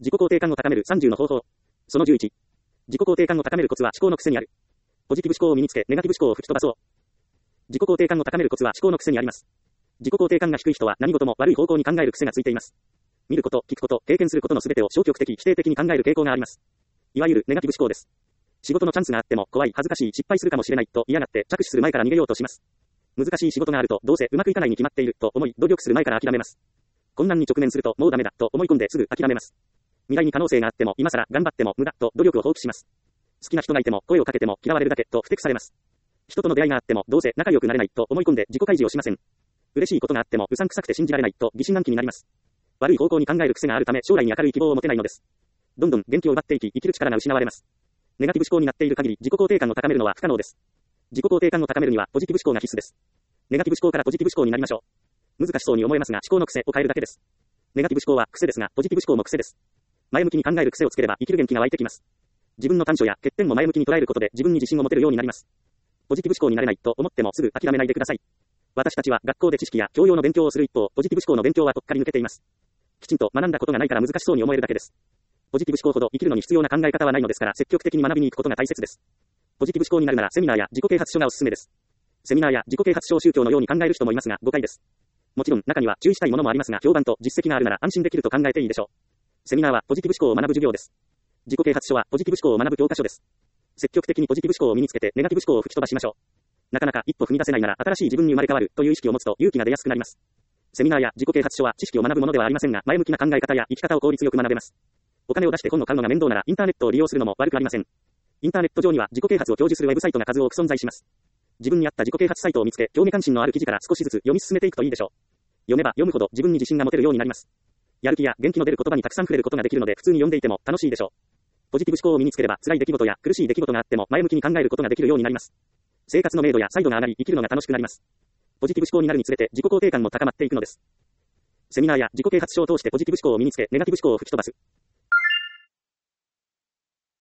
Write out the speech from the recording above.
自己肯定感を高める30の方法。その11。自己肯定感を高めるコツは思考の癖にある。ポジティブ思考を身につけ、ネガティブ思考を吹き飛ばそう。自己肯定感を高めるコツは思考の癖にあります。自己肯定感が低い人は何事も悪い方向に考える癖がついています。見ること、聞くこと、経験することのすべてを消極的、否定的に考える傾向があります。いわゆるネガティブ思考です。仕事のチャンスがあっても怖い、恥ずかしい、失敗するかもしれないと嫌がって着手する前から逃げようとします。難しい仕事があるとどうせうまくいかないに決まっていると思い努力する前から諦めます。困難に直面するともうダメだと思い込んですぐ諦めます。未来に可能性があっても今更頑張っても無駄と努力を放棄します。好きな人がいても声をかけても嫌われるだけと不適されます。人との出会いがあってもどうせ仲良くなれないと思い込んで自己開示をしません。嬉しいことがあってもうさんくさくて信じられないと疑心暗鬼になります。悪い方向に考える癖があるため将来に明るい希望を持てないのです。どんどん元気を奪っていき生きる力が失われます。ネガティブ思考になっている限り自己肯定感を高めるのは不可能です。自己肯定感を高めるにはポジティブ思考が必須です。ネガティブ思考からポジティブ思考になりましょう。難しそうに思えますが思考の癖を変えるだけです。ネガティブ思考は癖ですがポジティブ思考も癖です。前向きに考える癖をつければ生きる元気が湧いてきます。自分の短所や欠点も前向きに捉えることで自分に自信を持てるようになります。ポジティブ思考になれないと思ってもすぐ諦めないでください。私たちは学校で知識や教養の勉強をする一方、ポジティブ思考の勉強はとっかり抜けています。きちんと学んだことがないから難しそうに思えるだけです。ポジティブ思考ほど生きるのに必要な考え方はないのですから積極的に学びに行くことが大切です。ポジティブ思考になるならセミナーや自己啓発書がおすすめです。セミナーや自己啓発書を宗教のように考える人もいますが誤解です。もちろん中には注意したいものもありますが評判と実績があるなら安心できると考えていいでしょう。セミナーはポジティブ思考を学ぶ授業です。自己啓発書はポジティブ思考を学ぶ教科書です。積極的にポジティブ思考を身につけてネガティブ思考を吹き飛ばしましょう。なかなか一歩踏み出せないなら新しい自分に生まれ変わるという意識を持つと勇気が出やすくなります。セミナーや自己啓発書は知識を学ぶものではありませんが前向きな考え方や生き方を効率よく学べます。お金を出して本を買うのが面倒ならインターネットを利用するのも悪くありません。インターネット上には自己啓発を教授するウェブサイトが数多く存在します。自分に合った自己啓発サイトを見つけ興味関心のある記事から少しずつ読み進めていくといいでしょう。読めば読むほど自分に自信が持てるようになります。やる気や元気の出る言葉にたくさん触れることができるので普通に読んでいても楽しいでしょう。ポジティブ思考を身につければ辛い出来事や苦しい出来事があっても前向きに考えることができるようになります。生活の明度や彩度が上がり生きるのが楽しくなります。ポジティブ思考になるにつれて自己肯定感も高まっていくのです。セミナーや自己啓発書を通してポジティブ思考を身につけネガティブ思考を吹き飛ばす。